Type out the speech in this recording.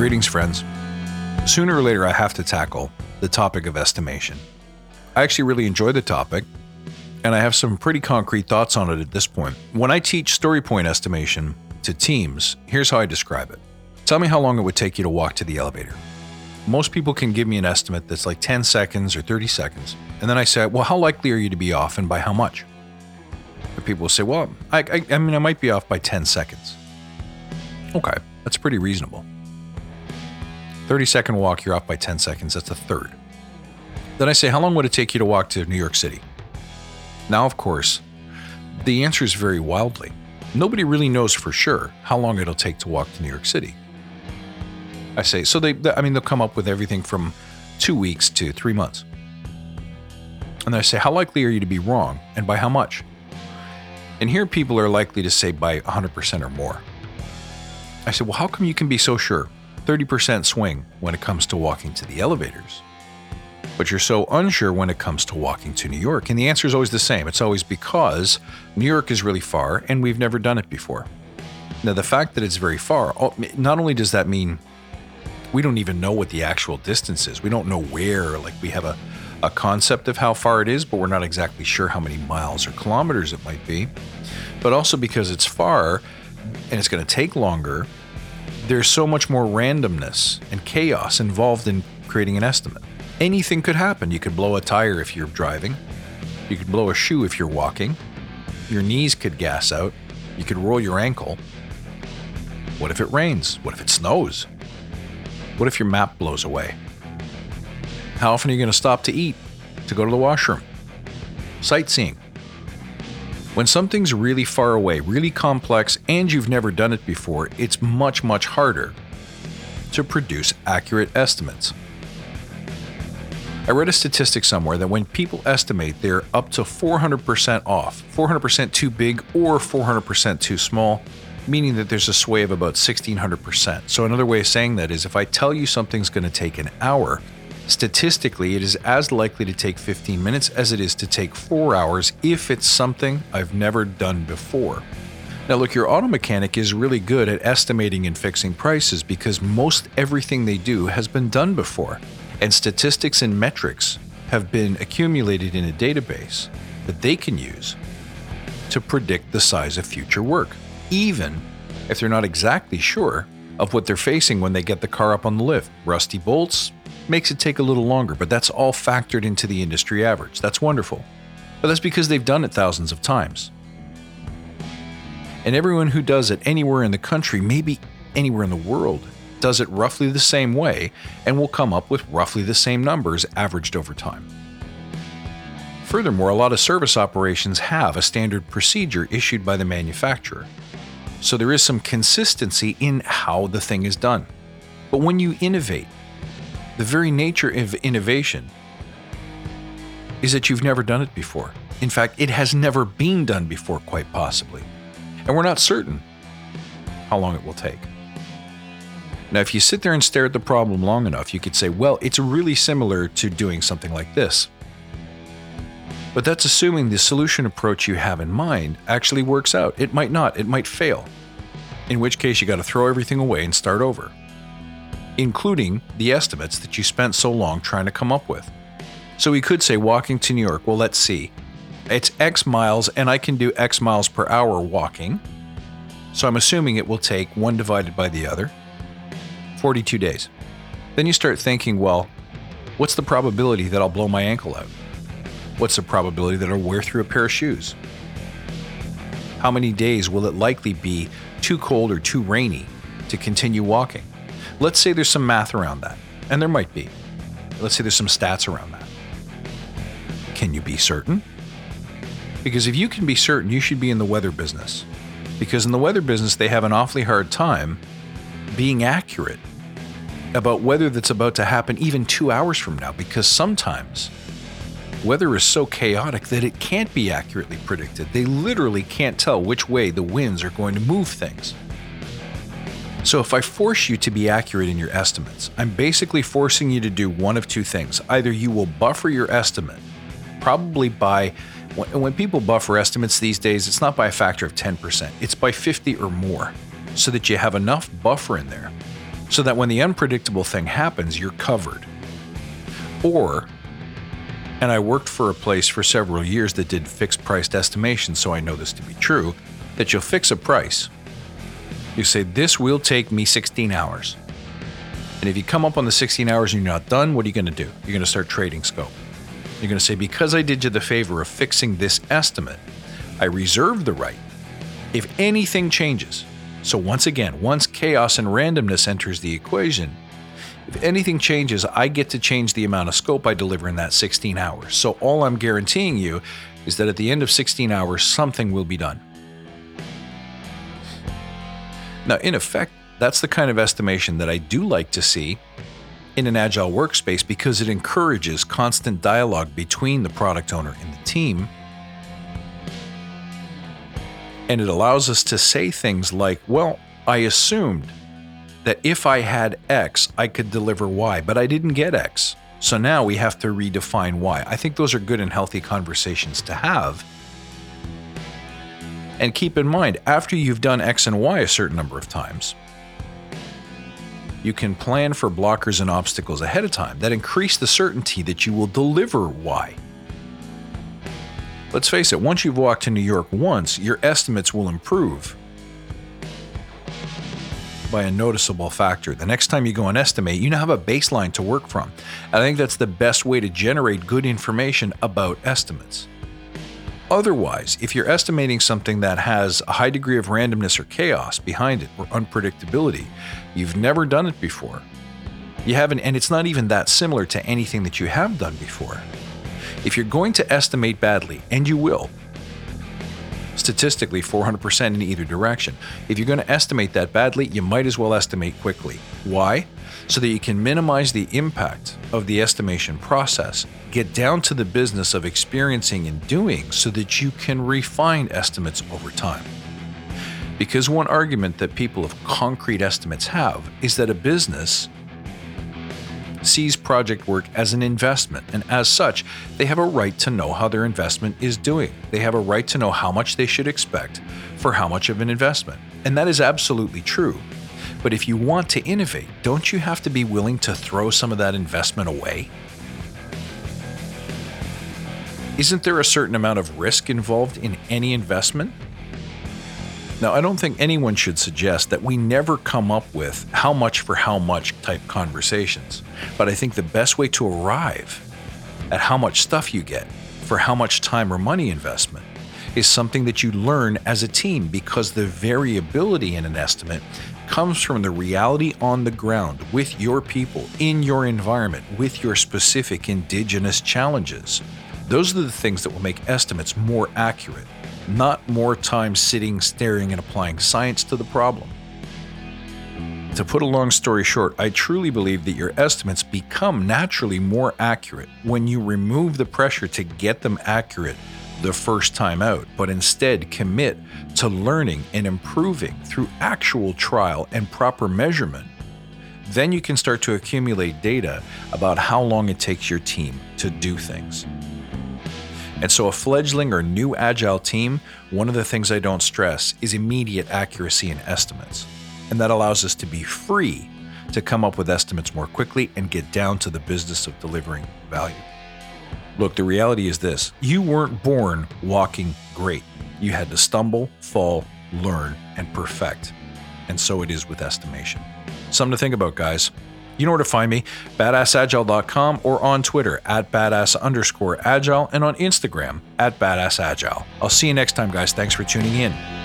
Greetings, friends. Sooner or later, I have to tackle the topic of estimation. I actually really enjoy the topic, and I have some pretty concrete thoughts on it at this point. When I teach story point estimation to teams, here's how I describe it. Tell me how long it would take you to walk to the elevator. Most people can give me an estimate that's like 10 seconds or 30 seconds. And then I say, well, how likely are you to be off and by how much? And people will say, well, I might be off by 10 seconds. Okay, that's pretty reasonable. 30-second walk, you're off by 10 seconds. That's a third. Then I say, how long would it take you to walk to New York City? Now, of course, the answer is very wildly. Nobody really knows for sure how long it'll take to walk to New York City. I say, so they'll come up with everything from 2 weeks to 3 months. And then I say, how likely are you to be wrong and by how much? And here people are likely to say by 100% or more. I say, well, how come you can be so sure? 30% swing when it comes to walking to the elevators, but you're so unsure when it comes to walking to New York. And the answer is always the same. It's always because New York is really far and we've never done it before. Now, the fact that it's very far, not only does that mean we don't even know what the actual distance is. We don't know where, like we have a concept of how far it is, but we're not exactly sure how many miles or kilometers it might be. But also because it's far and it's going to take longer, there's so much more randomness and chaos involved in creating an estimate. Anything could happen. You could blow a tire if you're driving. You could blow a shoe if you're walking. Your knees could gas out. You could roll your ankle. What if it rains? What if it snows? What if your map blows away? How often are you going to stop to eat, to go to the washroom? Sightseeing. When something's really far away, really complex, and you've never done it before, it's much, much harder to produce accurate estimates. I read a statistic somewhere that when people estimate, they're up to 400% off, 400% too big or 400% too small, meaning that there's a sway of about 1,600%. So another way of saying that is if I tell you something's going to take an hour, statistically, it is as likely to take 15 minutes as it is to take 4 hours if it's something I've never done before. Now look, your auto mechanic is really good at estimating and fixing prices because most everything they do has been done before. And statistics and metrics have been accumulated in a database that they can use to predict the size of future work, even if they're not exactly sure of what they're facing when they get the car up on the lift. Rusty bolts makes it take a little longer, but that's all factored into the industry average. That's wonderful. But that's because they've done it thousands of times. And everyone who does it anywhere in the country, maybe anywhere in the world, does it roughly the same way and will come up with roughly the same numbers averaged over time. Furthermore, a lot of service operations have a standard procedure issued by the manufacturer. So there is some consistency in how the thing is done. But when you innovate, the very nature of innovation is that you've never done it before. In fact, it has never been done before, quite possibly. And we're not certain how long it will take. Now, if you sit there and stare at the problem long enough, you could say, well, it's really similar to doing something like this. But that's assuming the solution approach you have in mind actually works out. It might not. It might fail. In which case, you got to throw everything away and start over, including the estimates that you spent so long trying to come up with. So we could say walking to New York, well, let's see. It's X miles and I can do X miles per hour walking. So I'm assuming it will take 1 divided by the other, 42 days. Then you start thinking, well, what's the probability that I'll blow my ankle out? What's the probability that I'll wear through a pair of shoes? How many days will it likely be too cold or too rainy to continue walking? Let's say there's some math around that, and there might be. Let's say there's some stats around that. Can you be certain? Because if you can be certain, you should be in the weather business. Because in the weather business, they have an awfully hard time being accurate about weather that's about to happen even 2 hours from now, because sometimes weather is so chaotic that it can't be accurately predicted. They literally can't tell which way the winds are going to move things. So if I force you to be accurate in your estimates, I'm basically forcing you to do one of two things. Either you will buffer your estimate, probably by, when people buffer estimates these days, it's not by a factor of 10%, it's by 50 or more, so that you have enough buffer in there so that when the unpredictable thing happens, you're covered. Or, and I worked for a place for several years that did fixed priced estimation, so I know this to be true, that you'll fix a price. You say, this will take me 16 hours. And if you come up on the 16 hours and you're not done, what are you going to do? You're going to start trading scope. You're going to say, because I did you the favor of fixing this estimate, I reserve the right, if anything changes. So once again, once chaos and randomness enters the equation, if anything changes, I get to change the amount of scope I deliver in that 16 hours. So all I'm guaranteeing you is that at the end of 16 hours, something will be done. Now, in effect, that's the kind of estimation that I do like to see in an agile workspace because it encourages constant dialogue between the product owner and the team. And it allows us to say things like, well, I assumed that if I had X, I could deliver Y, but I didn't get X. So now we have to redefine Y. I think those are good and healthy conversations to have. And keep in mind, after you've done X and Y a certain number of times, you can plan for blockers and obstacles ahead of time that increase the certainty that you will deliver Y. Let's face it, once you've walked to New York once, your estimates will improve by a noticeable factor. The next time you go and estimate, you now have a baseline to work from. I think that's the best way to generate good information about estimates. Otherwise, if you're estimating something that has a high degree of randomness or chaos behind it or unpredictability, you've never done it before. You haven't, and it's not even that similar to anything that you have done before. If you're going to estimate badly, and you will, statistically 400% in either direction, if you're going to estimate that badly, you might as well estimate quickly. Why? So that you can minimize the impact of the estimation process, get down to the business of experiencing and doing so that you can refine estimates over time. Because one argument that people of concrete estimates have is that a business sees project work as an investment, and as such, they have a right to know how their investment is doing. They have a right to know how much they should expect for how much of an investment. And that is absolutely true. But if you want to innovate, don't you have to be willing to throw some of that investment away? Isn't there a certain amount of risk involved in any investment? Now, I don't think anyone should suggest that we never come up with how much for how much type conversations, but I think the best way to arrive at how much stuff you get for how much time or money investment is something that you learn as a team, because the variability in an estimate comes from the reality on the ground with your people, in your environment, with your specific indigenous challenges. Those are the things that will make estimates more accurate, not more time sitting, staring, and applying science to the problem. To put a long story short, I truly believe that your estimates become naturally more accurate when you remove the pressure to get them accurate the first time out, but instead commit to learning and improving through actual trial and proper measurement. Then you can start to accumulate data about how long it takes your team to do things. And so a fledgling or new agile team, one of the things I don't stress is immediate accuracy in estimates. And that allows us to be free to come up with estimates more quickly and get down to the business of delivering value. Look, the reality is this: you weren't born walking great. You had to stumble, fall, learn, and perfect. And so it is with estimation. Something to think about, guys. You know where to find me, badassagile.com, or on Twitter @badass_agile, and on Instagram @badassagile. I'll see you next time, guys. Thanks for tuning in.